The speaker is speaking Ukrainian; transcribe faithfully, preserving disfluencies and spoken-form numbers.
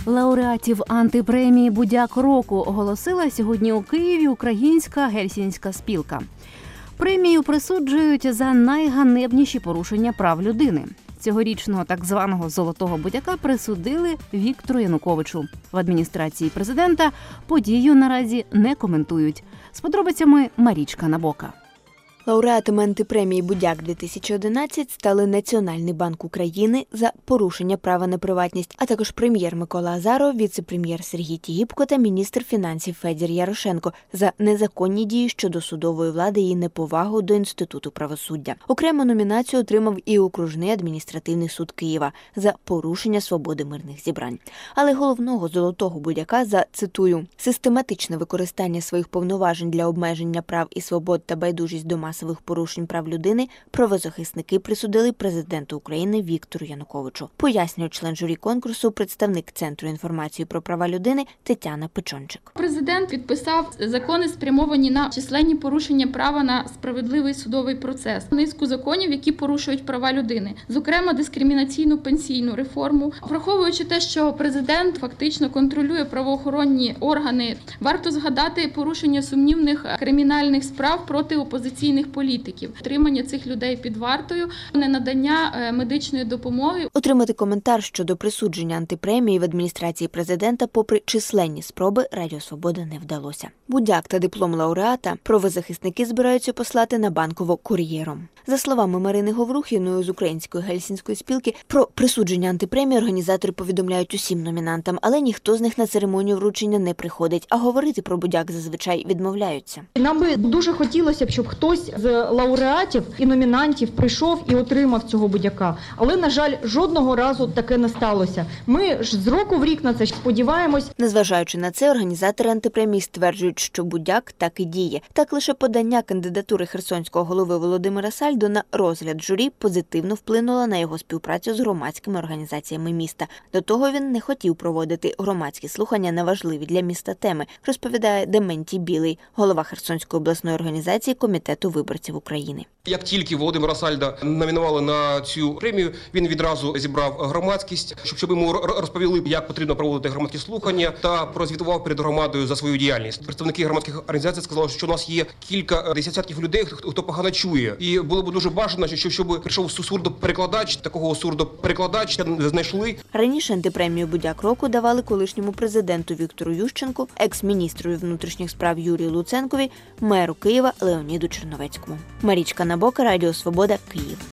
Лауреатів антипремії «Будяк року» оголосила сьогодні у Києві Українська гельсінська спілка. Премію присуджують за найганебніші порушення прав людини. Цьогорічного так званого «золотого будяка» присудили Віктору Януковичу. В адміністрації президента подію наразі не коментують. З подробицями Марічка Набока. Лауреатами антипремії «Будяк-дві тисячі одинадцять» стали Національний банк України за порушення права на приватність, а також прем'єр Микола Азаров, віце-прем'єр Сергій Тігіпко та міністр фінансів Федір Ярошенко за незаконні дії щодо судової влади і неповагу до Інституту правосуддя. Окрему номінацію отримав і Окружний адміністративний суд Києва за порушення свободи мирних зібрань. Але головного «золотого будяка» за, цитую, «систематичне використання своїх повноважень для обмеження прав і свобод та байдужість до масових порушень прав людини» правозахисники присудили президенту України Віктору Януковичу, пояснює член журі конкурсу, представник Центру інформації про права людини Тетяна Печончик. Президент підписав закони, спрямовані на численні порушення права на справедливий судовий процес. Низку законів, які порушують права людини. Зокрема, дискримінаційну пенсійну реформу. Враховуючи те, що президент фактично контролює правоохоронні органи, варто згадати порушення сумнівних кримінальних справ проти опозиційних політиків, тримання цих людей під вартою, ненадання медичної допомоги. Отримати коментар щодо присудження антипремії в адміністрації президента попри численні спроби Радіо Свобода не вдалося. Будяк та диплом лауреата правозахисники збираються послати на Банково кур'єром. За словами Марини Говрухіної з Української гельсінської спілки, про присудження антипремії організатори повідомляють усім номінантам, але ніхто з них на церемонію вручення не приходить, а говорити про Будяк зазвичай відмовляються. Нам би дуже хотілося б, щоб хтось з лауреатів і номінантів прийшов і отримав цього будяка. Але, на жаль, жодного разу таке не сталося. Ми ж з року в рік на це сподіваємось. Незважаючи на це, організатори антипремії стверджують, що будяк так і діє. Так лише подання кандидатури херсонського голови Володимира Сальдо на розгляд журі позитивно вплинуло на його співпрацю з громадськими організаціями міста. До того він не хотів проводити громадські слухання на важливі для міста теми, розповідає Дементій Білий, голова Херсонської обласної організації Комітету виборців України. Як тільки Володимира Сальда номінували на цю премію, він відразу зібрав громадськість, щоб йому розповіли, як потрібно проводити громадські слухання, та прозвітував перед громадою за свою діяльність. Представники громадських організацій сказали, що у нас є кілька десятків людей, хто погано чує. І було б дуже бажано, щоб прийшов сурдоперекладач, такого сурдоперекладача знайшли. Раніше антипремію «Будяк року» давали колишньому президенту Віктору Ющенку, екс-міністрові внутрішніх справ Юрію Луценкові, меру Києва Леоніду Черновецькому. Марічка Набока, Радіо Свобода, Київ.